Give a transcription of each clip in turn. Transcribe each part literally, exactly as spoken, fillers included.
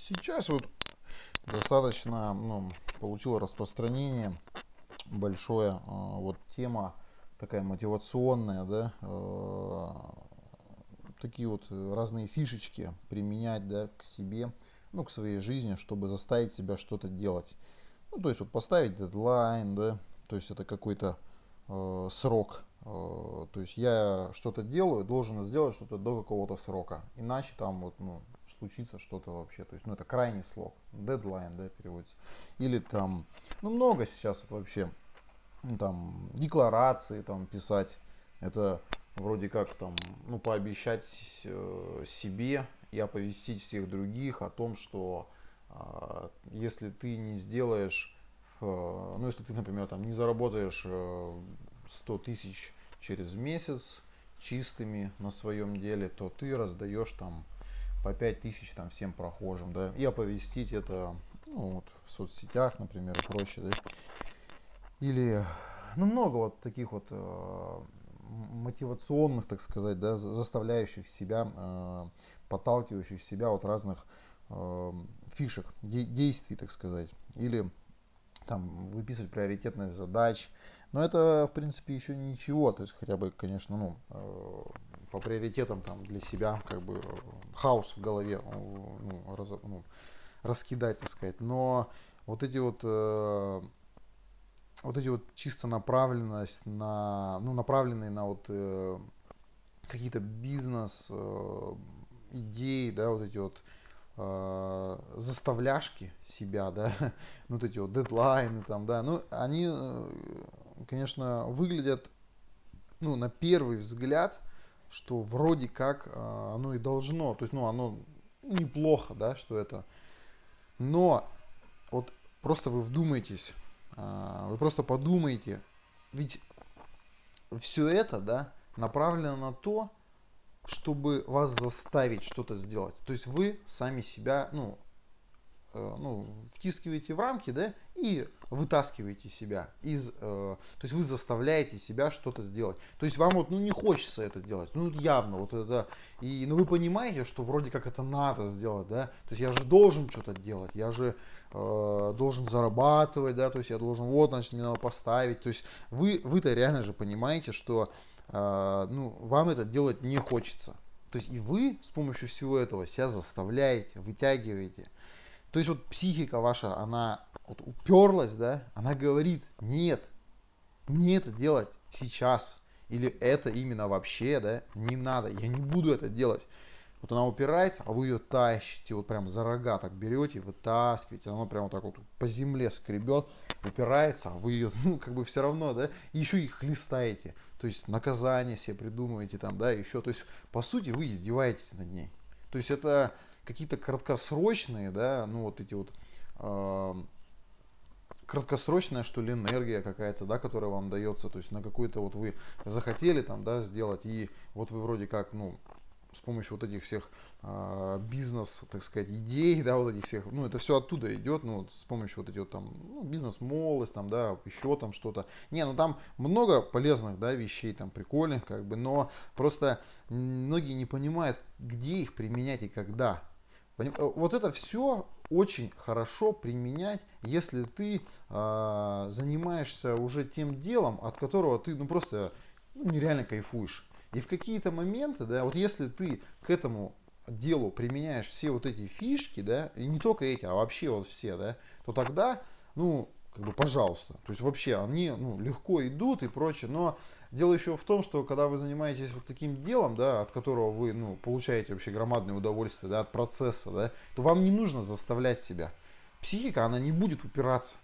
Сейчас вот достаточно, ну, получила распространение большое, а, вот тема такая мотивационная, да, э, такие вот разные фишечки применять, да, к себе, ну, к своей жизни, чтобы заставить себя что-то делать. Ну, то есть вот поставить дедлайн, да, то есть это какой-то э, срок. Э, то есть я что-то делаю, должен сделать что-то до какого-то срока. Иначе там вот, ну, случится что-то вообще. То есть, ну, это крайний срок. Дедлайн, да, переводится. Или там, ну, много сейчас вот вообще, ну, там, декларации там писать. Это вроде как там, ну, пообещать э, себе и оповестить всех других о том, что э, если ты не сделаешь, э, ну, если ты, например, там не заработаешь э, сто тысяч через месяц чистыми на своем деле, то ты раздаешь там по пять тысяч там всем прохожим, да, и оповестить это, ну, вот, в соцсетях, например, и прочее, да. Или, ну, много вот таких вот э, мотивационных, так сказать, да, заставляющих себя, э, подталкивающих себя от разных э, фишек, де- действий, так сказать. Или там выписывать приоритетность задач. Но это, в принципе, еще ничего. То есть хотя бы, конечно, ну, э, по приоритетам там для себя, как бы э, хаос в голове э, ну, раз- ну, раскидать, так сказать. Но вот эти вот э, вот эти вот чисто направленность на, ну, направленные на вот э, какие-то бизнес э, идеи, да, вот эти вот э, заставляшки себя, да, ну, вот эти вот дедлайны там, да, ну, они, э, конечно, выглядят, ну, на первый взгляд, что вроде как э, оно и должно, то есть, ну, оно неплохо, да, что это, но вот просто вы вдумайтесь, э, вы просто подумайте, ведь все это, да, направлено на то, чтобы вас заставить что-то сделать. То есть вы сами себя, ну, э, ну, втискиваете в рамки, да, и вытаскиваете себя из, э, то есть вы заставляете себя что-то сделать. То есть вам вот, ну, не хочется это делать, ну, явно вот это, и, ну, вы понимаете, что вроде как это надо сделать, да, то есть я же должен что-то делать, я же э, должен зарабатывать, да, то есть я должен, вот, значит, мне надо поставить, то есть вы, вы-то реально же понимаете, что, э, ну, вам это делать не хочется. То есть и вы с помощью всего этого себя заставляете, вытягиваете. То есть вот психика ваша, она вот уперлась, да, она говорит, нет, мне это делать сейчас. Или это именно вообще, да, не надо, я не буду это делать. Вот она упирается, а вы ее тащите, вот прям за рога так берете, вытаскиваете, она прям вот так вот по земле скребет, упирается, а вы ее, ну, как бы все равно, да, и еще и хлестаете. То есть наказание себе придумываете там, да, еще. То есть, по сути, вы издеваетесь над ней. То есть это какие-то краткосрочные, да, ну вот эти вот э, краткосрочная, что ли, энергия какая-то, да, которая вам дается, то есть на какую-то вот вы захотели там, да, сделать, и вот вы вроде как, ну, с помощью вот этих всех э, бизнес, так сказать, идей, да, вот этих всех, ну, это все оттуда идет, ну, вот с помощью вот этих вот там, ну, бизнес-молодость, там, да, еще там что-то. Не, ну, там много полезных, да, вещей, там, прикольных, как бы, но просто многие не понимают, где их применять и когда. Вот это все очень хорошо применять, если ты э, занимаешься уже тем делом, от которого ты, ну, просто, ну, нереально кайфуешь. И в какие-то моменты, да, вот если ты к этому делу применяешь все вот эти фишки, да, и не только эти, а вообще вот все, да, то тогда, ну, как бы, пожалуйста. То есть вообще они, ну, легко идут и прочее, но дело еще в том, что когда вы занимаетесь вот таким делом, да, от которого вы, ну, получаете вообще громадное удовольствие, да, от процесса, да, то вам не нужно заставлять себя. Психика, она не будет упираться,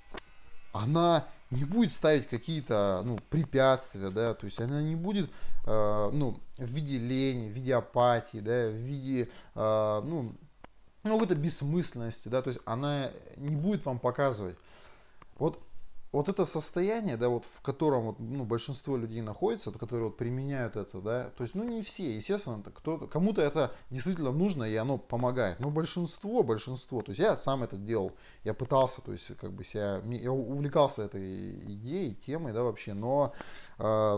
она не будет ставить какие-то, ну, препятствия, да, то есть она не будет, э, ну, в виде лени, в виде апатии, да, в виде, э, ну, ну, какой-то бессмысленности, да, то есть она не будет вам показывать. Вот, вот это состояние, да, вот в котором вот, ну, большинство людей находится, которые вот применяют это, да, то есть, ну, не все, естественно, кто-то, кому-то это действительно нужно и оно помогает, но большинство, большинство, то есть я сам это делал, я пытался, то есть как бы себя, я увлекался этой идеей, темой, да, вообще, но э,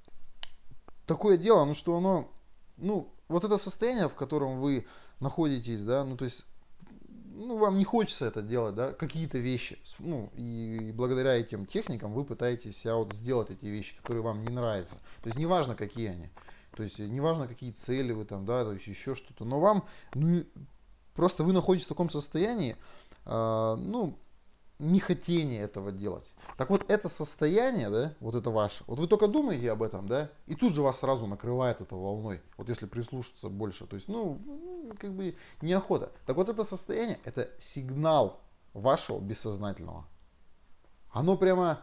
такое дело, ну, что оно, ну, вот это состояние, в котором вы находитесь, да, ну, то есть ну, вам не хочется это делать, да, какие-то вещи, ну, и благодаря этим техникам вы пытаетесь себя вот сделать эти вещи, которые вам не нравятся. То есть неважно, какие они. То есть неважно, какие цели вы там, да, то есть еще что-то. Но вам, ну, просто вы находитесь в таком состоянии, э, ну, нехотение этого делать. Так вот, это состояние, да, вот это ваше, вот вы только думаете об этом, да, и тут же вас сразу накрывает это волной, вот если прислушаться больше, то есть, ну, как бы неохота. Так вот, это состояние, это сигнал вашего бессознательного. Оно прямо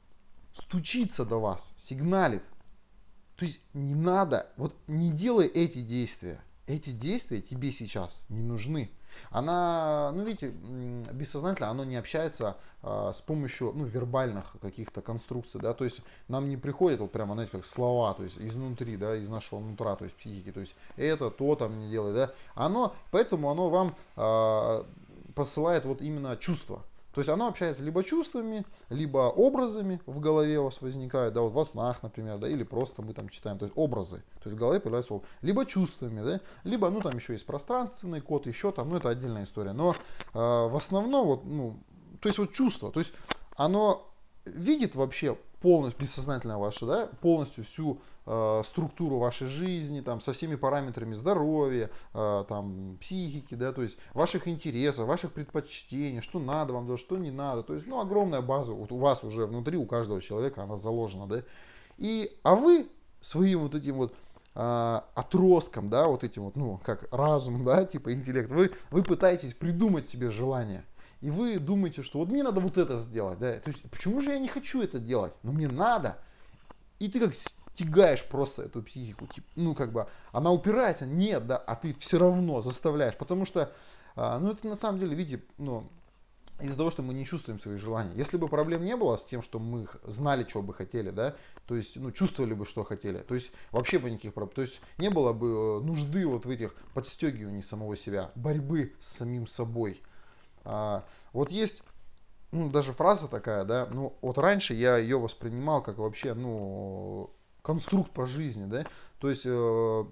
стучится до вас, сигналит. То есть, не надо, вот не делай эти действия. Эти действия тебе сейчас не нужны. Она, ну видите, бессознательно, оно не общается а, с помощью, ну, вербальных каких-то конструкций, да, то есть нам не приходит вот прямо, знаете, как слова, то есть изнутри, да, из нашего нутра, то есть психики, то есть это, то там не делай, да, оно, поэтому оно вам а, посылает вот именно чувства. То есть оно общается либо чувствами, либо образами в голове у вас возникают, да, вот во снах, например, да, или просто мы там читаем, то есть образы, то есть в голове появляются образы, либо чувствами, да, либо, ну, там еще есть пространственный код, еще там, ну, это отдельная история, но э, в основном, вот, ну, то есть вот чувство, то есть оно видит вообще полностью, бессознательно ваше, да, полностью всю э, структуру вашей жизни, там, со всеми параметрами здоровья, э, там, психики, да, то есть ваших интересов, ваших предпочтений, что надо вам, да, что не надо, то есть, ну, огромная база вот у вас уже внутри, у каждого человека она заложена, да, и, а вы своим вот этим вот э, отростком, да, вот этим вот, ну, как разум, да, типа интеллект, вы, вы пытаетесь придумать себе желание. И вы думаете, что вот мне надо вот это сделать, да, то есть почему же я не хочу это делать, но мне надо, и ты как стягаешь просто эту психику, типа, ну как бы, она упирается, нет, да, а ты все равно заставляешь, потому что, ну это на самом деле, видите, ну, из-за того, что мы не чувствуем свои желания. Если бы проблем не было с тем, что мы знали, что бы хотели, да, то есть, ну, чувствовали бы, что хотели, то есть, вообще бы никаких проблем, то есть, не было бы нужды вот в этих подстегиваний самого себя, борьбы с самим собой. А, вот есть, ну, даже фраза такая, да, ну вот раньше я ее воспринимал как вообще, ну, конструкт по жизни, да, то есть э,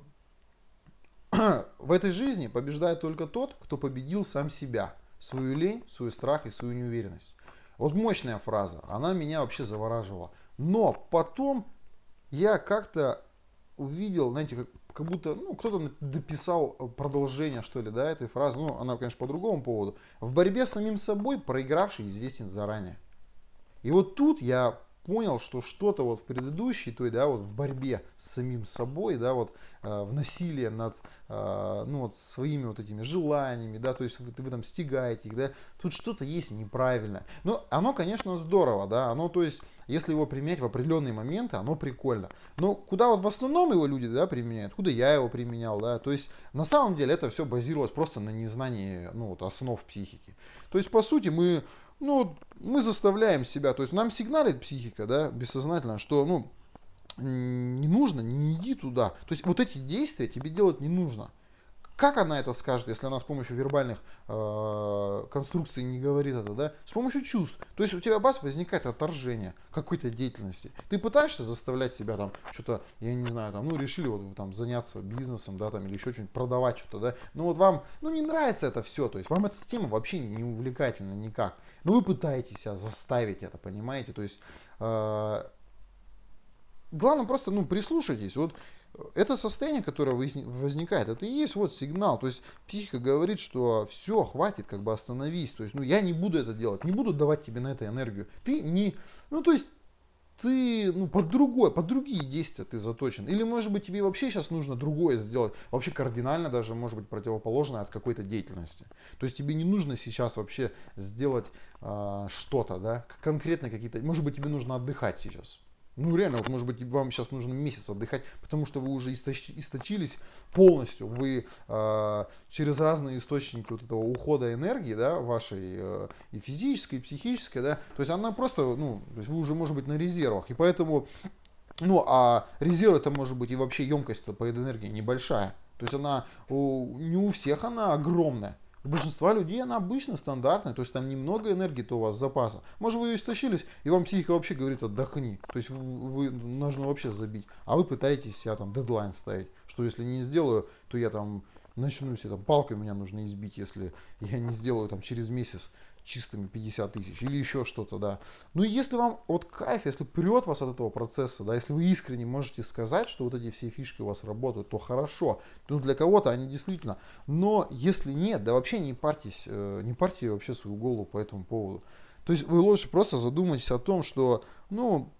в этой жизни побеждает только тот, кто победил сам себя, свою лень, свой страх и свою неуверенность. Вот мощная фраза, она меня вообще завораживала, но потом я как-то увидел, знаете, как как будто, ну, кто-то дописал продолжение, что ли, да, этой фразы, ну, она, конечно, по другому поводу. В борьбе с самим собой проигравший известен заранее. И вот тут я понял, что что-то вот в предыдущей, той, да, вот в борьбе с самим собой, да, вот э, в насилии над, э, ну, вот своими вот этими желаниями, да, то есть вы, вы там стягаете их, да, тут что-то есть неправильное. Но оно, конечно, здорово, да, оно, то есть, если его применять в определенные моменты, оно прикольно. Но куда вот в основном его люди, да, применяют, куда я его применял, да, то есть, на самом деле это все базировалось просто на незнании, ну, вот, основ психики. То есть, по сути, мы ну, мы заставляем себя, то есть нам сигналит психика, да, бессознательно, что, ну, не нужно, не иди туда. То есть вот эти действия тебе делать не нужно. Как она это скажет, если она с помощью вербальных э, конструкций не говорит это, да? С помощью чувств. То есть у тебя бас возникает отторжение какой-то деятельности. Ты пытаешься заставлять себя там что-то, я не знаю, там, ну решили вот вы там заняться бизнесом, да, там или еще что-нибудь продавать что-то, да. Ну вот вам, ну не нравится это все, то есть вам эта тема вообще не увлекательна никак. Но вы пытаетесь себя заставить это, понимаете? То есть э, главное просто, ну прислушайтесь. Вот это состояние, которое возникает, это и есть вот сигнал. То есть психика говорит, что все, хватит, как бы остановись. То есть, ну я не буду это делать, не буду давать тебе на это энергию. Ты не, ну то есть ты, ну под другое, под другие действия ты заточен. Или может быть тебе вообще сейчас нужно другое сделать, вообще кардинально даже может быть противоположное от какой-то деятельности. То есть тебе не нужно сейчас вообще сделать э, что-то, да, конкретно какие-то, может быть тебе нужно отдыхать сейчас. Ну реально, вот может быть вам сейчас нужно месяц отдыхать, потому что вы уже источ, источились полностью, вы э, через разные источники вот этого ухода энергии, да, вашей э, и физической, и психической, да, то есть она просто, ну, то есть вы уже может быть на резервах, и поэтому, ну, а резерв это может быть и вообще емкость по энергии небольшая, то есть она, у, не у всех она огромная. У большинства людей она обычно стандартная, то есть там немного энергии-то у вас запаса. Может вы ее истощились, и вам психика вообще говорит отдохни. То есть вы, вы нужно вообще забить. А вы пытаетесь себя там дедлайн ставить, что если не сделаю, то я там начну себе там палкой меня нужно избить, если я не сделаю там через месяц чистыми пятьдесят тысяч или еще что-то, да. Ну и если вам вот кайф, если прет вас от этого процесса, да, если вы искренне можете сказать, что вот эти все фишки у вас работают, то хорошо. Ну для кого-то они действительно. Но если нет, да вообще не парьтесь, э, не парьте вообще свою голову по этому поводу. То есть вы лучше просто задумайтесь о том, что, ну,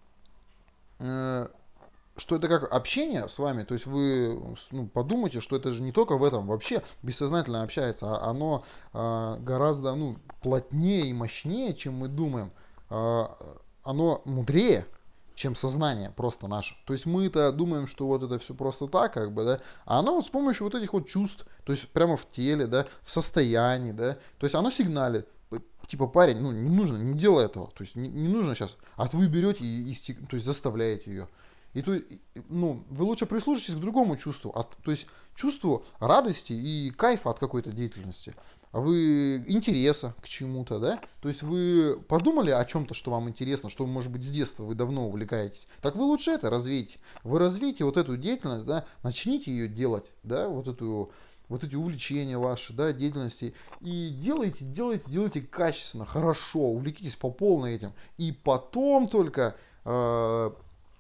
э, что это как общение с вами, то есть вы ну, подумайте, что это же не только в этом, вообще бессознательно общается, а оно а, гораздо ну, плотнее и мощнее, чем мы думаем, а, оно мудрее, чем сознание просто наше. То есть мы-то думаем, что вот это все просто так, как бы, да, а оно вот с помощью вот этих вот чувств, то есть прямо в теле, да, в состоянии, да, то есть оно сигналит. Типа, парень, ну, не нужно, не делай этого. То есть, не, не нужно сейчас. А вы берете и, и то есть, заставляете ее. И то, ну, вы лучше прислушайтесь к другому чувству, от, то есть чувству радости и кайфа от какой-то деятельности, а вы интереса к чему-то, да? То есть вы подумали о чем-то, что вам интересно, что, может быть, с детства вы давно увлекаетесь. Так вы лучше это развейте. Вы развейте вот эту деятельность, да, начните ее делать, да, вот эту вот эти увлечения ваши, да, деятельности, и делайте, делайте, делайте качественно, хорошо, увлекитесь по полной этим, и потом только э,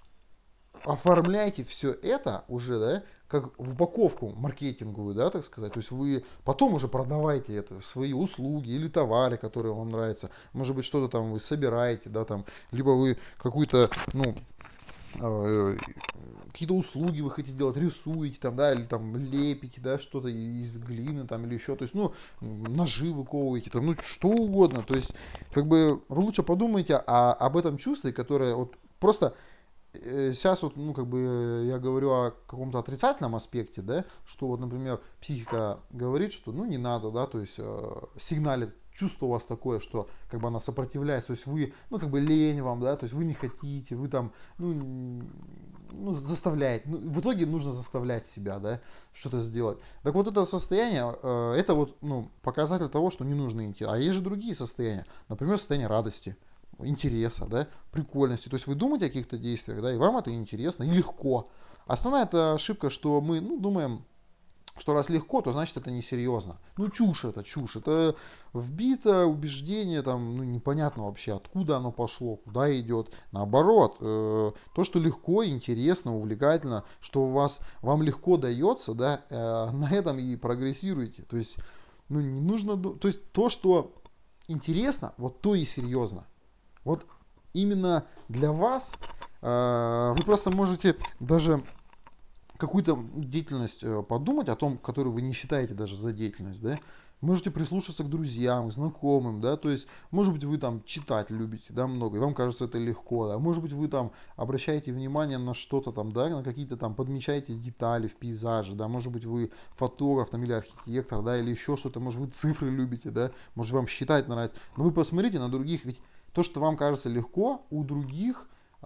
оформляйте все это уже, да, как в упаковку маркетинговую, да, так сказать. То есть вы потом уже продавайте это, свои услуги или товары, которые вам нравятся. Может быть, что-то там вы собираете, да, там, либо вы какую-то, ну, э, какие-то услуги вы хотите делать, рисуете там, да, или там лепите, да, что-то из глины там или еще, то есть, ну, ножи выковываете, там, ну, что угодно. То есть, как бы вы лучше подумайте о, об этом чувстве, которое вот просто сейчас вот, ну, как бы я говорю о каком-то отрицательном аспекте, да, что вот, например, психика говорит, что, ну, не надо, да, то есть э, сигналит, чувство у вас такое, что, как бы она сопротивляется, то есть вы, ну, как бы лень вам, да, то есть вы не хотите, вы там, ну, ну заставляете, ну, в итоге нужно заставлять себя, да, что-то сделать. Так вот это состояние, э, это вот, ну, показатель того, что не нужно идти. А есть же другие состояния, например, состояние радости, интереса, да, прикольности. То есть вы думаете о каких-то действиях, да, и вам это интересно и легко. Основная это ошибка, что мы, ну, думаем, что раз легко, то значит это несерьезно. Ну, чушь это, чушь. Это вбито убеждение, там, ну, непонятно вообще, откуда оно пошло, куда идет. Наоборот, э, то, что легко, интересно, увлекательно, что у вас, вам легко дается, да, э, на этом и прогрессируете. То есть, ну, не нужно, то есть то, что интересно, вот то и серьезно. Вот именно для вас э, вы просто можете даже какую-то деятельность э, подумать о том, которую вы не считаете даже за деятельность, да, можете прислушаться к друзьям, знакомым, да, то есть, может быть, вы там читать любите, да, много, и вам кажется это легко, да, может быть, вы там обращаете внимание на что-то там, да, на какие-то там, подмечаете детали в пейзаже, да, может быть, вы фотограф там или архитектор, да, или еще что-то, может, вы цифры любите, да, может, вам считать нравится, но вы посмотрите на других, ведь то, что вам кажется легко, у других, э,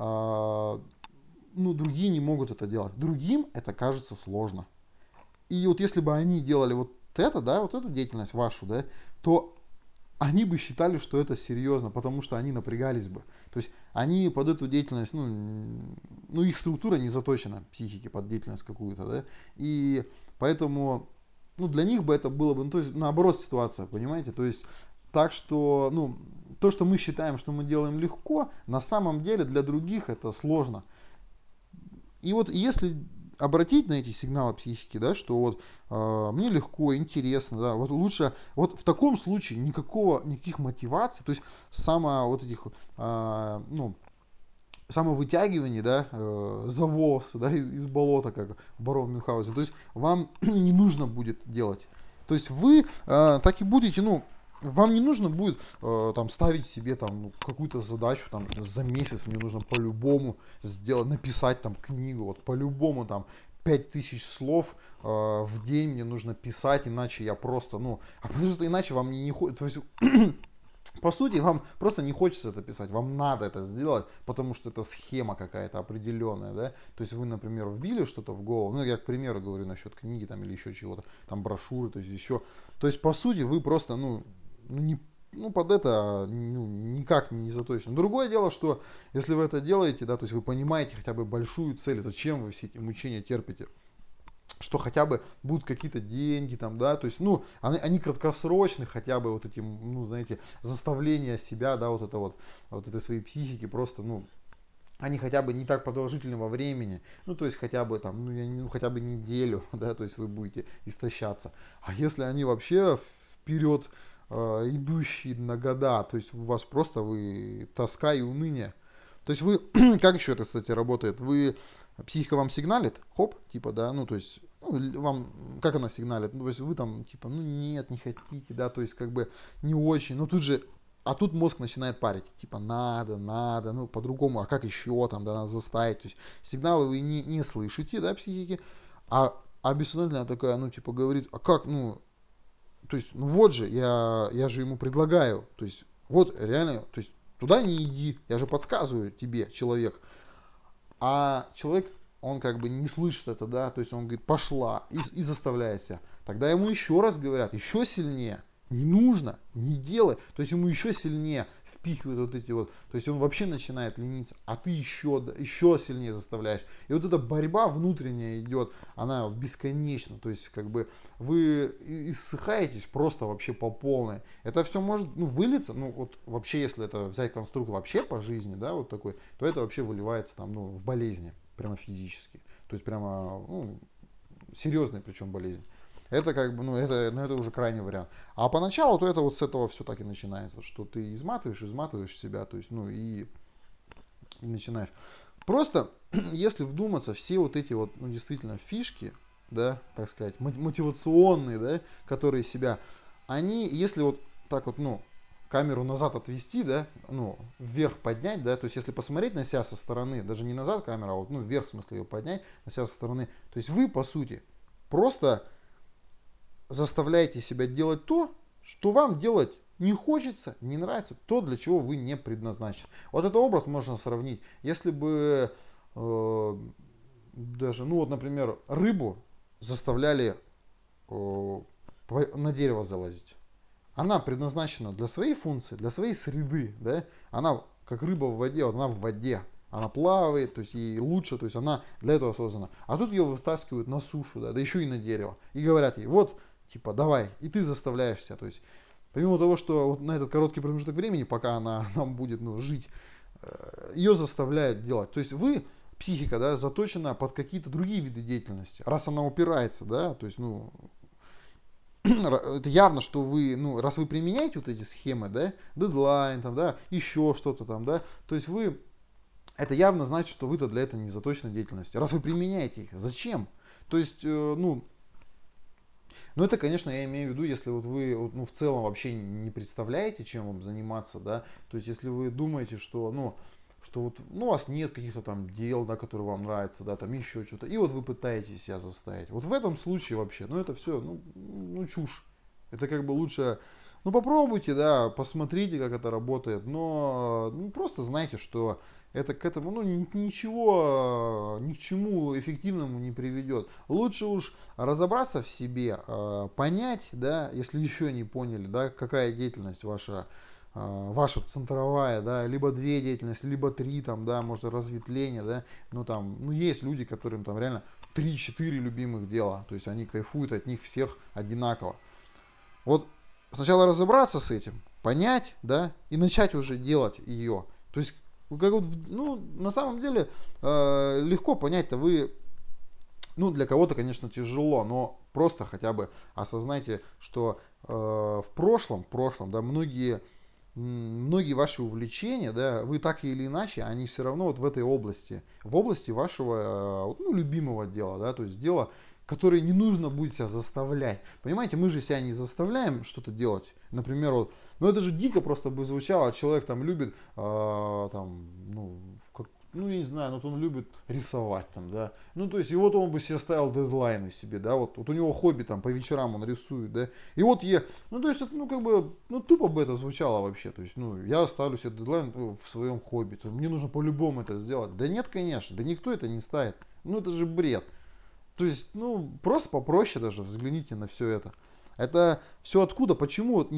ну, другие не могут это делать. Другим это кажется сложно. И вот если бы они делали вот это, да, вот эту деятельность вашу, да, то они бы считали, что это серьезно, потому что они напрягались бы. То есть они под эту деятельность, ну, ну их структура не заточена, психики под деятельность какую-то, да, и поэтому, ну, для них бы это было бы, ну, то есть наоборот ситуация, понимаете, то есть так что, ну, то, что мы считаем, что мы делаем легко, на самом деле для других это сложно. И вот если обратить на эти сигналы психики, да, что вот э, мне легко, интересно, да, вот лучше, вот в таком случае никакого, никаких мотиваций, то есть само вот этих, э, ну, самовытягивание, да, э, за волосы, да, из, из болота, как барон Мюнхгаузен, то есть вам не нужно будет делать. То есть вы э, так и будете, ну, вам не нужно будет э, там ставить себе там ну, какую-то задачу там за месяц мне нужно по-любому сделать, написать там книгу, вот по-любому там пять тысяч слов э, в день мне нужно писать, иначе я просто, ну, а потому что иначе вам не, не хочется, то есть по сути, вам просто не хочется это писать, вам надо это сделать, потому что это схема какая-то определенная, да, то есть вы, например, вбили что-то в голову, ну, я, к примеру, говорю насчет книги там или еще чего-то, там брошюры, то есть еще, то есть, по сути, вы просто, ну, ну, не, ну под это ну, никак не заточено. Другое дело, что если вы это делаете, да, то есть вы понимаете хотя бы большую цель, зачем вы все эти мучения терпите, что хотя бы будут какие-то деньги там, да, то есть, ну, они, они краткосрочные, хотя бы вот эти, ну, знаете, заставления себя, да, вот это вот, вот этой своей психики просто, ну, они хотя бы не так продолжительны во времени, ну, то есть хотя бы там, ну, я не- ну, хотя бы неделю, да, то есть вы будете истощаться. А если они вообще вперед э, идущие на года, то есть у вас просто вы тоска и уныние. То есть вы, как еще это, кстати, работает? Вы, психика вам сигналит, хоп, типа, да, ну, то есть, ну, л- вам, как она сигналит? Ну, то есть вы там, типа, ну, нет, не хотите, да, то есть, как бы, не очень, ну, тут же, а тут мозг начинает парить, типа, надо, надо, ну, по-другому, а как еще, там, да, надо заставить, то есть, сигналы вы не, не слышите, да, психики, а, а бессознательная такая, ну, типа, говорит, а как, ну, то есть, ну вот же, я, я же ему предлагаю, то есть, вот реально, то есть, туда не иди, я же подсказываю тебе, человек. А человек, он как бы не слышит это, да, то есть он говорит, пошла, и, и заставляет себя. Тогда ему еще раз говорят, еще сильнее, не нужно, не делай. То есть ему еще сильнее впихивают вот эти вот, то есть он вообще начинает лениться, а ты еще, еще сильнее заставляешь. И вот эта борьба внутренняя идет, она бесконечна, то есть как бы вы иссыхаетесь просто вообще по полной. Это все может, ну, вылиться, ну, вот вообще, если это взять конструкт вообще по жизни, да, вот такой, то это вообще выливается там, ну, в болезни, прямо физически. То есть прямо, ну, серьезные причем болезни. Это как бы, ну, это, ну, это уже крайний вариант. А поначалу, то это вот с этого все так и начинается, что ты изматываешь, изматываешь себя, то есть, ну, и, и начинаешь. Просто, если вдуматься, все вот эти вот, ну, действительно, фишки, да, так сказать, мотивационные, да, которые себя, они, если вот так вот, ну, камеру назад отвести, да, ну, вверх поднять, да, то есть если посмотреть на себя со стороны, даже не назад камера, а вот, ну, вверх, в смысле, ее поднять, на себя со стороны, то есть вы, по сути, просто заставляете себя делать то, что вам делать не хочется, не нравится, то, для чего вы не предназначены. Вот этот образ можно сравнить. Если бы э, даже, ну вот, например, рыбу заставляли э, на дерево залазить. Она предназначена для своей функции, для своей среды, да? Она как рыба в воде, вот она в воде. Она плавает, то есть ей лучше, то есть она для этого создана. А тут ее вытаскивают на сушу, да, да еще и на дерево. И говорят ей, вот, типа, давай, и ты заставляешься. То есть, помимо того, что вот на этот короткий промежуток времени, пока она нам будет, ну, жить, ее заставляют делать. То есть вы, психика, да, заточена под какие-то другие виды деятельности. Раз она упирается, да, то есть, ну, это явно, что вы, ну, раз вы применяете вот эти схемы, да, дедлайн, там, да, еще что-то там, да, то есть вы, это явно значит, что вы-то для этого не заточены деятельности. Раз вы применяете их, зачем? То есть, э, ну, ну, это, конечно, я имею в виду, если вот вы, вот, ну, в целом вообще не представляете, чем вам заниматься, да, то есть, если вы думаете, что, ну, что вот, ну, у вас нет каких-то там дел, да, которые вам нравятся, да, там еще что-то, и вот вы пытаетесь себя заставить. Вот в этом случае вообще, ну, это все, ну, ну, чушь. Это как бы лучше, ну, попробуйте, да, посмотрите, как это работает, но, ну, просто знайте, что это к этому, ну, ничего, ни к чему эффективному не приведет. Лучше уж разобраться в себе, понять, да, если еще не поняли, да, какая деятельность ваша, ваша центровая, да, либо две деятельности, либо три, там, да, может, разветвление, да, ну, там, ну, есть люди, которым там реально три-четыре любимых дела, то есть они кайфуют от них всех одинаково. Вот сначала разобраться с этим, понять, да, и начать уже делать ее. То есть, как вот, ну, на самом деле, э, легко понять-то вы, ну, для кого-то, конечно, тяжело, но просто хотя бы осознайте, что э, в прошлом, в прошлом, да, многие, многие ваши увлечения, да, вы так или иначе, они все равно вот в этой области, в области вашего, э, ну, любимого дела, да, то есть дела, которые не нужно будет себя заставлять. Понимаете, мы же себя не заставляем что-то делать. Например, вот, ну это же дико просто бы звучало, человек там любит, э, там, ну, как, ну я не знаю, ну вот он любит рисовать там, да. Ну то есть, и вот он бы себе ставил дедлайны себе, да, вот, вот у него хобби там по вечерам он рисует, да. И вот я, ну то есть, это, ну как бы, ну тупо бы это звучало вообще. То есть, ну я ставлю себе дедлайн в своем хобби, то мне нужно по-любому это сделать. Да нет, конечно, да никто это не ставит. Ну это же бред. То есть, ну, просто попроще даже взгляните на все это. Это все откуда, почему вот не,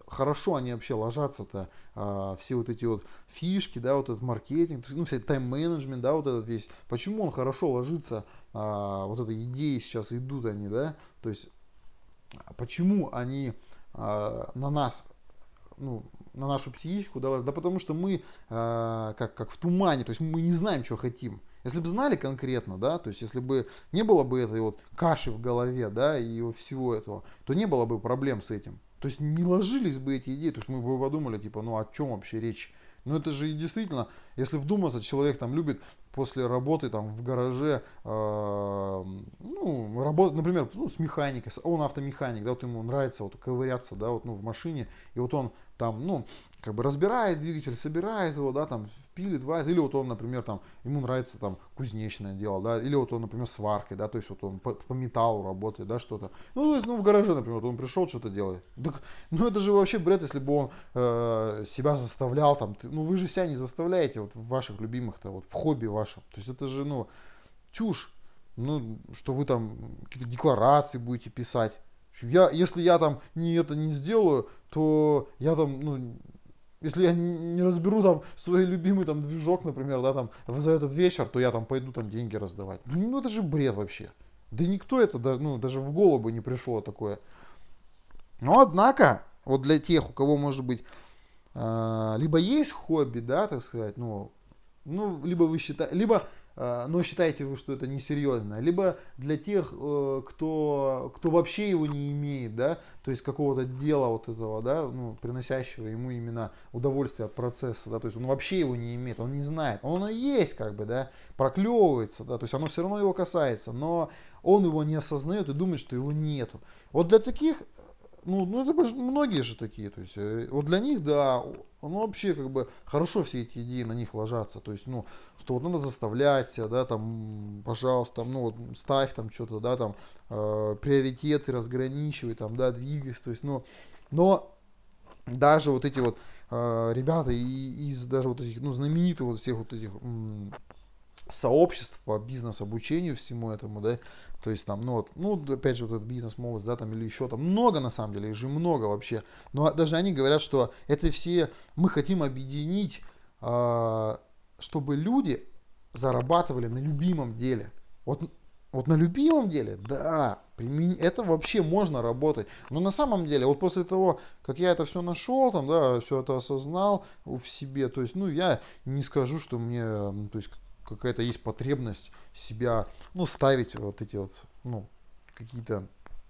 хорошо они вообще ложатся-то, а, все вот эти вот фишки, да, вот этот маркетинг, ну, вся тайм-менеджмент, да, вот этот весь, почему он хорошо ложится, а, вот эти идеи сейчас идут они, да, то есть почему они а, на нас, ну, на нашу психику, да, да потому что мы а, как, как в тумане, то есть мы не знаем, что хотим. Если бы знали конкретно, да, то есть если бы не было бы этой вот каши в голове, да, и вот всего этого, то не было бы проблем с этим. То есть не ложились бы эти идеи, то есть мы бы подумали, типа, ну о чем вообще речь? Ну это же и действительно, если вдуматься, человек там любит после работы там в гараже, э, ну, работать, например, ну, с механикой, он автомеханик, да, вот ему нравится вот ковыряться, да, вот, ну, в машине, и вот он там, ну, как бы разбирает двигатель, собирает его, да, там, впилит, варит, или вот он, например, там, ему нравится там кузнечное дело, да, или вот он, например, сваркой, да, то есть вот он по, по металлу работает, да, что-то. Ну, то есть, ну, в гараже, например, вот он пришел, что-то делает. Так, ну, это же вообще бред, если бы он э, себя заставлял, там, ты, ну, вы же себя не заставляете вот в ваших любимых-то, вот в хобби вашем. То есть это же, ну, чушь, ну, что вы там какие-то декларации будете писать. Я, если я там не это не сделаю, то я там, ну, если я не разберу там свой любимый там движок, например, да, там за этот вечер, то я там пойду там деньги раздавать. Ну это же бред вообще. Да никто это даже, ну, даже в голову не пришло такое. Но однако, вот для тех, у кого может быть э, либо есть хобби, да, так сказать, ну, ну либо вы считаете, либо но считаете вы, что это несерьезно, либо для тех, кто, кто вообще его не имеет, да, то есть какого-то дела вот этого, да, ну, приносящего ему именно удовольствие от процесса, да, то есть он вообще его не имеет, он не знает, он и есть, как бы, да, проклевывается, да, то есть оно все равно его касается, но он его не осознает и думает, что его нету. Вот для таких, ну, ну это многие же такие, то есть вот для них, да, ну вообще как бы хорошо все эти идеи на них ложатся, то есть, ну, что вот надо заставлять себя, да, там, пожалуйста, там, ну, вот, ставь там что-то, да, там, э, приоритеты разграничивай, там, да, двигайся, то есть, ну, но даже вот эти вот э, ребята и, из даже вот этих, ну, знаменитых вот всех вот этих м, сообществ по бизнес-обучению всему этому, да, то есть там, ну вот, ну, опять же, вот этот бизнес-молодость, да, там, или еще там много, на самом деле, их же много вообще, но даже они говорят, что это все мы хотим объединить, э, чтобы люди зарабатывали на любимом деле, вот, вот на любимом деле, да, это вообще можно работать, но на самом деле, вот после того, как я это все нашел, там, да, все это осознал в себе, то есть, ну, я не скажу, что мне, то есть, какая-то есть потребность себя, ну, ставить вот эти вот, ну, какие-то,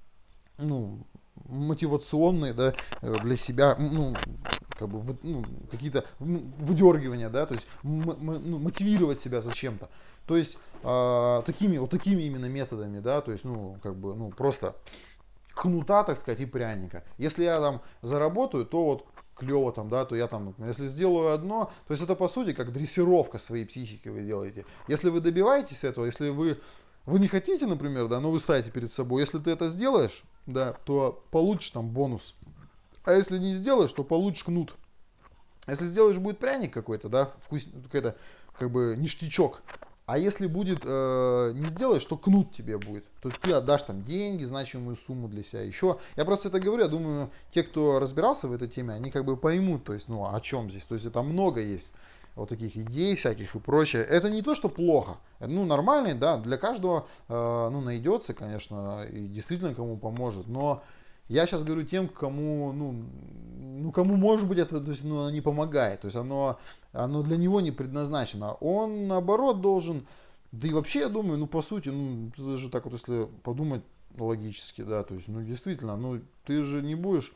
ну, мотивационные, да, для себя, ну, как бы, ну, какие-то выдергивания, да, то есть м- м- ну, мотивировать себя зачем-то. То есть э, такими, вот такими именно методами, да, то есть, ну, как бы, ну, просто кнута, так сказать, и пряника. Если я там заработаю, то вот клево там, да, то я там, например, если сделаю одно, то есть это по сути как дрессировка своей психики вы делаете. Если вы добиваетесь этого, если вы, вы не хотите, например, да, но вы ставите перед собой, если ты это сделаешь, да, то получишь там бонус. А если не сделаешь, то получишь кнут. Если сделаешь, будет пряник какой-то, да, вкус, какой-то, как бы, ништячок. А если будет, э, не сделаешь, то кнут тебе будет. То есть ты отдашь там деньги, значимую сумму для себя. Еще, я просто это говорю, я думаю, те, кто разбирался в этой теме, они как бы поймут, то есть, ну, о чем здесь. То есть это много есть вот таких идей всяких и прочее. Это не то, что плохо. Ну, нормальный, да, для каждого, э, ну, найдется, конечно, и действительно кому поможет. Но я сейчас говорю тем, кому, ну, ну, кому может быть это, то есть, ну, не помогает. То есть оно, оно для него не предназначено. Он, наоборот, должен, да и вообще, я думаю, ну, по сути, ну, даже так вот, если подумать логически, да, то есть, ну, действительно, ну, ты же не будешь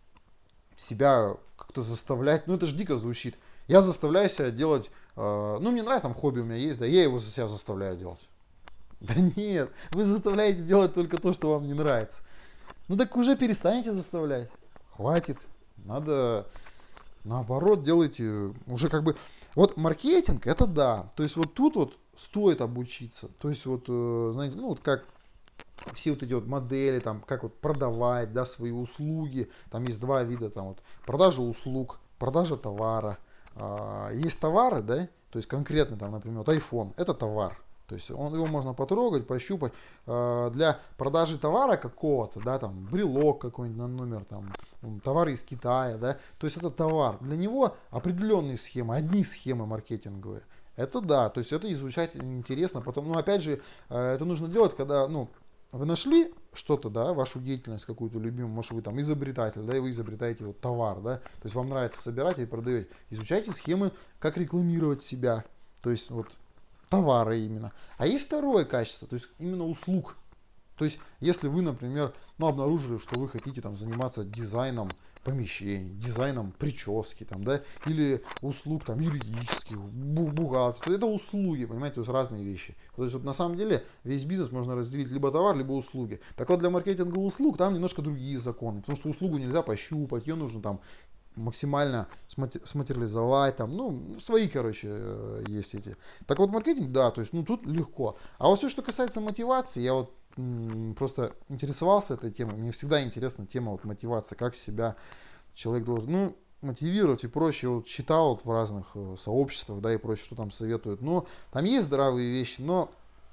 себя как-то заставлять, ну, это же дико звучит. Я заставляю себя делать, э, ну, мне нравится, там, хобби у меня есть, да, я его за себя заставляю делать. Да нет, вы заставляете делать только то, что вам не нравится. Ну так уже перестанете заставлять. Хватит. Надо, наоборот, делайте уже как бы... Вот маркетинг, это да. То есть вот тут вот стоит обучиться. То есть вот, знаете, ну вот как все вот эти вот модели, там, как вот продавать, да, свои услуги. Там есть два вида, там вот продажа услуг, продажа товара. Есть товары, да, то есть конкретно там, например, вот iPhone, это товар. То есть он, его можно потрогать, пощупать. Э, для продажи товара какого-то, да, там, брелок какой-нибудь на номер, там, товары из Китая, да, то есть это товар. Для него определенные схемы, одни схемы маркетинговые. Это да, то есть это изучать интересно. Потом, ну, опять же, э, это нужно делать, когда, ну, вы нашли что-то, да, вашу деятельность какую-то любимую, может, вы там изобретатель, да, и вы изобретаете вот товар, да, то есть вам нравится собирать и продавать. Изучайте схемы, как рекламировать себя, то есть вот товары именно. А есть второе качество, то есть именно услуг. То есть, если вы, например, ну, обнаружили, что вы хотите там заниматься дизайном помещений, дизайном прически, там, да, или услуг там юридических, бухгалтеров, то это услуги, понимаете, то есть разные вещи. То есть, вот на самом деле весь бизнес можно разделить либо товар, либо услуги. Так вот, для маркетинга услуг там немножко другие законы, потому что услугу нельзя пощупать, ее нужно там максимально сматериализовать, там, ну, свои, короче, есть эти. Так вот, маркетинг, да, то есть, ну, тут легко. А вот все, что касается мотивации, я вот м, просто интересовался этой темой, мне всегда интересна тема вот мотивации, как себя человек должен, ну, мотивировать и прочее, вот читал вот в разных э, сообществах, да, и прочее, что там советуют, но там есть здравые вещи, но,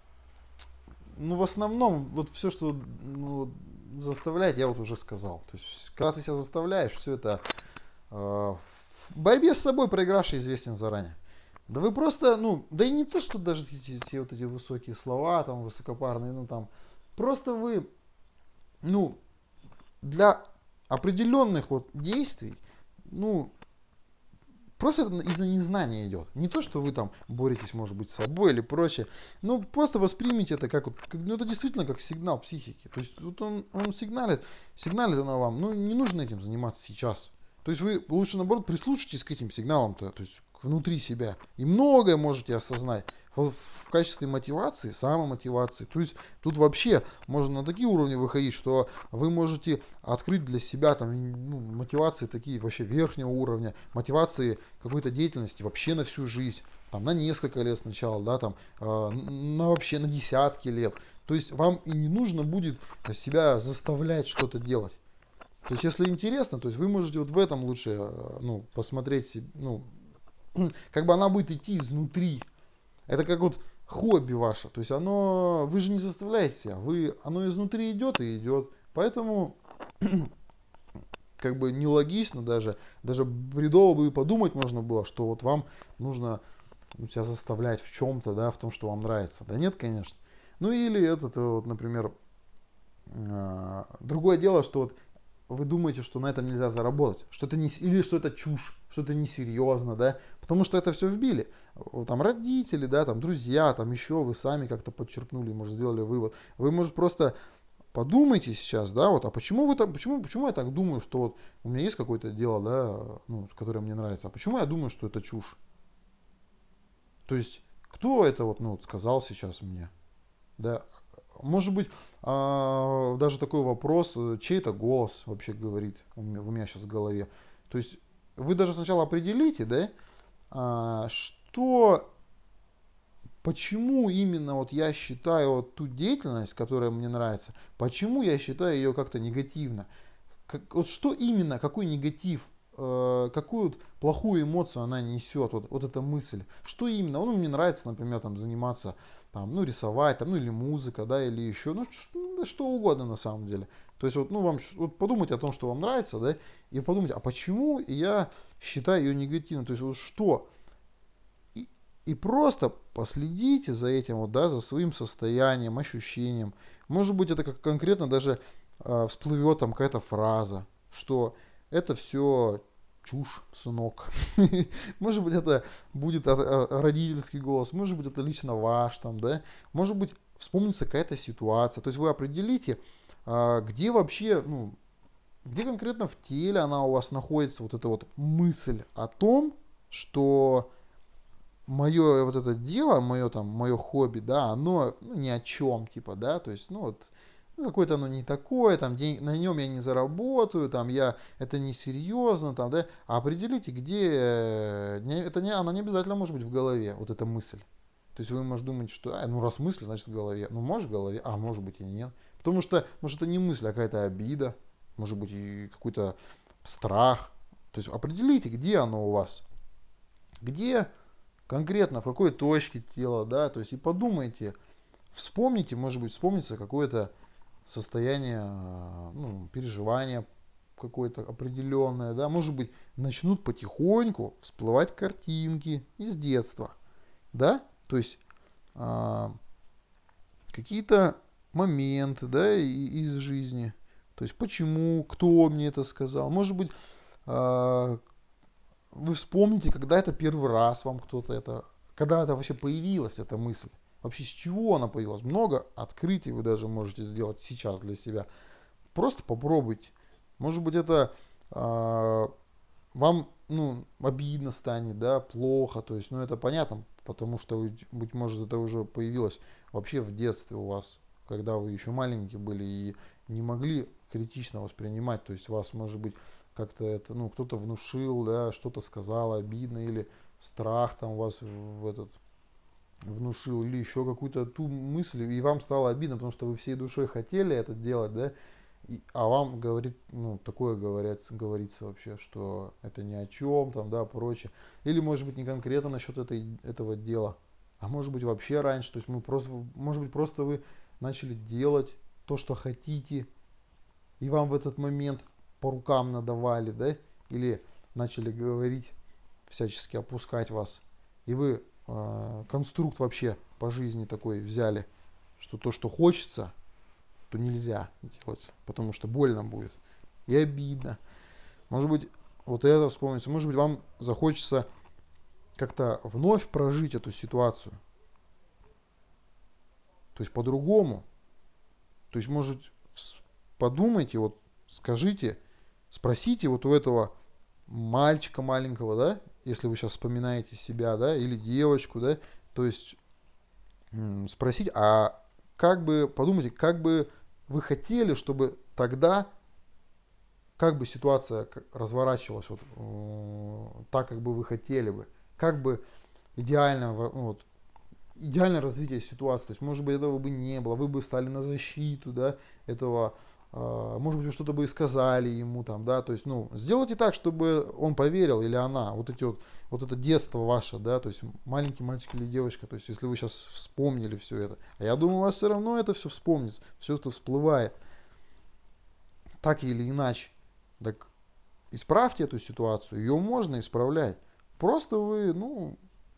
ну, в основном, вот все, что ну, заставляет, я вот уже сказал, то есть, когда ты себя заставляешь, все это в борьбе с собой проигравший известен заранее. Да вы просто, ну, да и не то, что даже эти, эти вот эти высокие слова, там, высокопарные, ну, там, просто вы, ну, для определенных вот действий, ну, просто это из-за незнания идет. Не то, что вы там боретесь, может быть, с собой или прочее. Ну, просто воспримите это как, вот, как ну, это действительно как сигнал психики. То есть, вот он, он сигналит, сигналит она вам, ну, не нужно этим заниматься сейчас. То есть вы лучше, наоборот, прислушайтесь к этим сигналам-то, то есть внутри себя. И многое можете осознать в, в качестве мотивации, самомотивации. То есть тут вообще можно на такие уровни выходить, что вы можете открыть для себя там, ну, мотивации такие вообще верхнего уровня, мотивации какой-то деятельности вообще на всю жизнь. Там, на несколько лет сначала, да, там, э, на вообще на десятки лет. То есть вам и не нужно будет себя заставлять что-то делать. То есть, если интересно, то есть вы можете вот в этом лучше, ну, посмотреть, ну, как бы она будет идти изнутри. Это как вот хобби ваше. То есть оно, вы же не заставляете себя, вы, оно изнутри идет и идет. Поэтому, как бы нелогично даже, даже бредово бы подумать можно было, что вот вам нужно ну, себя заставлять в чем-то, да, в том, что вам нравится. Да нет, конечно. Ну или этот, вот, например, другое дело, что вот вы думаете, что на этом нельзя заработать, что это не, или что это чушь, что это несерьезно, да, потому что это все вбили. Там родители, да, там друзья, там еще вы сами как-то подчеркнули, может, сделали вывод. Вы, может, просто подумайте сейчас, да, вот, а почему вы там, почему, почему я так думаю, что вот у меня есть какое-то дело, да, ну, которое мне нравится, а почему я думаю, что это чушь? То есть, кто это вот, ну, сказал сейчас мне, да, может быть, а, даже такой вопрос, чей это голос вообще говорит у меня, у меня сейчас в голове. То есть вы даже сначала определите, да, а, что, почему именно вот я считаю вот ту деятельность, которая мне нравится, почему я считаю ее как-то негативно. Как, вот что именно, какой негатив, э, какую вот плохую эмоцию она несет, вот, вот эта мысль. Что именно? Ну, мне нравится, например, там, заниматься там, ну, рисовать, там, ну, или музыка, да, или еще, ну, что, что угодно на самом деле. То есть, вот, ну, вам, вот подумайте о том, что вам нравится, да, и подумайте, а почему я считаю ее негативной, то есть, вот что? И, и просто последите за этим, вот, да, за своим состоянием, ощущением. Может быть, это как конкретно даже э, всплывет там какая-то фраза, что это все чушь, сынок. Может быть, это будет родительский голос, может быть, это лично ваш, там, да. Может быть, вспомнится какая-то ситуация. То есть вы определите, где вообще, ну, где конкретно в теле она у вас находится, вот эта вот мысль о том, что мое вот это дело, мое там, мое хобби, да, оно ну, ни о чем, типа, да, то есть, ну вот, ну, какое-то оно не такое, там, день, на нем я не заработаю, там, я, это не серьезно, там, да, а определите, где, не, это не, она не обязательно может быть в голове, вот эта мысль. То есть вы, может, думаете, что, а, ну, раз мысль, значит, в голове. Ну, может, в голове, а может быть и нет. Потому что, может, это не мысль, а какая-то обида, может быть, и какой-то страх. То есть определите, где оно у вас. Где конкретно в какой точке тела, да, то есть и подумайте, вспомните, может быть, вспомнится какое-то состояние, а, ну, переживания какое-то определенное, да, может быть, начнут потихоньку всплывать картинки из детства, да, то есть а, какие-то моменты, да, и- из жизни, то есть почему, кто мне это сказал, может быть, а, вы вспомните, когда это первый раз вам кто-то это, когда это вообще появилась эта мысль, вообще с чего она появилась, много открытий вы даже можете сделать сейчас для себя, просто попробуйте, может быть, это а, вам, ну, обидно станет, да, плохо, то есть, ну, это понятно, потому что, вы, быть может, это уже появилось вообще в детстве у вас, когда вы еще маленькие были и не могли критично воспринимать, то есть, вас, может быть, как-то это, ну, кто-то внушил, да, что-то сказал обидно, или страх там у вас в этот внушил, или еще какую-то ту мысль, и вам стало обидно, потому что вы всей душой хотели это делать, да, и, а вам говорит, ну, такое говорят, говорится вообще, что это ни о чем, там, да, прочее. Или, может быть, не конкретно насчет этой, этого дела, а может быть, вообще раньше. То есть, мы просто, может быть, просто вы начали делать то, что хотите, и вам в этот момент по рукам надавали, да, или начали говорить, всячески опускать вас, и вы э, конструкт вообще по жизни такой взяли, что то, что хочется, то нельзя делать, потому что больно будет и обидно. Может быть, вот это вспомнится. Может быть, вам захочется как-то вновь прожить эту ситуацию. То есть по-другому. То есть, может, подумайте, вот скажите, спросите вот у этого мальчика маленького, да, если вы сейчас вспоминаете себя, да, или девочку, да, то есть м, спросить, а как бы, подумайте, как бы вы хотели, чтобы тогда, как бы ситуация разворачивалась вот, э, так, как бы вы хотели бы, как бы идеально, ну, вот, идеальное развитие ситуации, то есть, может быть, этого бы не было, вы бы стали на защиту, да, этого, э, может быть, вы что-то бы и сказали ему там, да, то есть, ну, сделайте так, чтобы он поверил или она, вот эти вот, вот это детство ваше, да, то есть, маленький мальчик или девочка, то есть, если вы сейчас вспомнили все это, а я думаю, у вас все равно это все вспомнится, все это всплывает, так или иначе, так исправьте эту ситуацию, ее можно исправлять, просто вы, ну,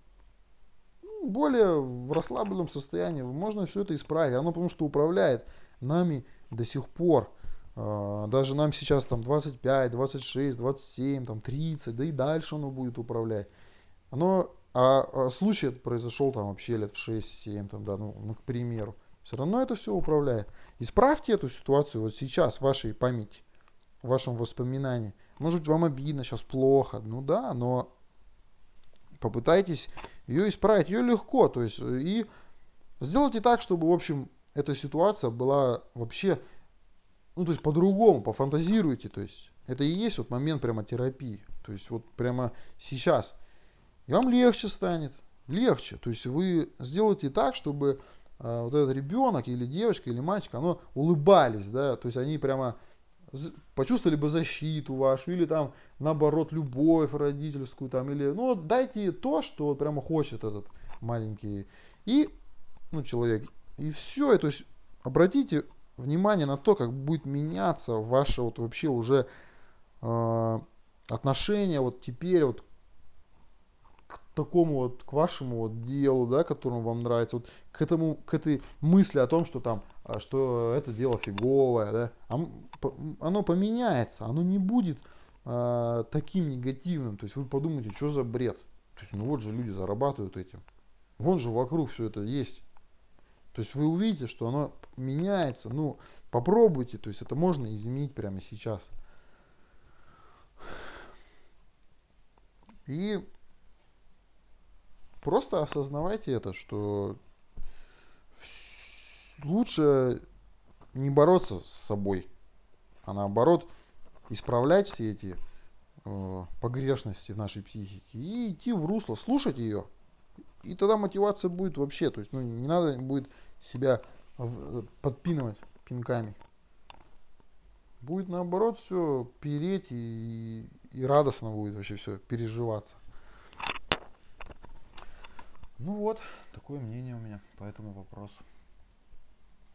более в расслабленном состоянии, можно все это исправить. Оно потому что управляет нами до сих пор. А, даже нам сейчас там двадцать пять, двадцать шесть, двадцать семь, там тридцать, да и дальше оно будет управлять. Оно, а, а случай этот произошел там вообще лет в шесть-семь, там, да, ну, ну, к примеру. Все равно это все управляет. Исправьте эту ситуацию вот сейчас в вашей памяти, в вашем воспоминании. Может быть, вам обидно, сейчас плохо. Ну да, но попытайтесь ее исправить, ее легко, то есть и сделайте так, чтобы, в общем, эта ситуация была вообще, ну, то есть по-другому, пофантазируйте, то есть это и есть вот момент прямо терапии, то есть вот прямо сейчас, и вам легче станет, легче, то есть вы сделаете так, чтобы э, вот этот ребенок или девочка или мальчик, оно улыбались, да, то есть они прямо почувствовали бы защиту вашу, или там наоборот любовь родительскую, там, или, ну, дайте то, что прямо хочет этот маленький, и, ну, человек, и все, то есть обратите внимание на то, как будет меняться ваше вот вообще уже э, отношение вот теперь вот к такому вот, к вашему вот делу, да, которому вам нравится, вот к этому, к этой мысли о том, что там, что это дело фиговое, да, оно поменяется, оно не будет а, таким негативным, то есть вы подумаете, что за бред, то есть ну вот же люди зарабатывают этим, вон же вокруг все это есть, то есть вы увидите, что оно меняется, ну попробуйте, то есть это можно изменить прямо сейчас. И просто осознавайте это, что лучше не бороться с собой, а наоборот исправлять все эти э, погрешности в нашей психике и идти в русло, слушать ее. И тогда мотивация будет вообще, то есть ну, не надо будет себя подпинывать пинками. Будет наоборот все переть и, и радостно будет вообще все переживаться. Ну вот, такое мнение у меня по этому вопросу.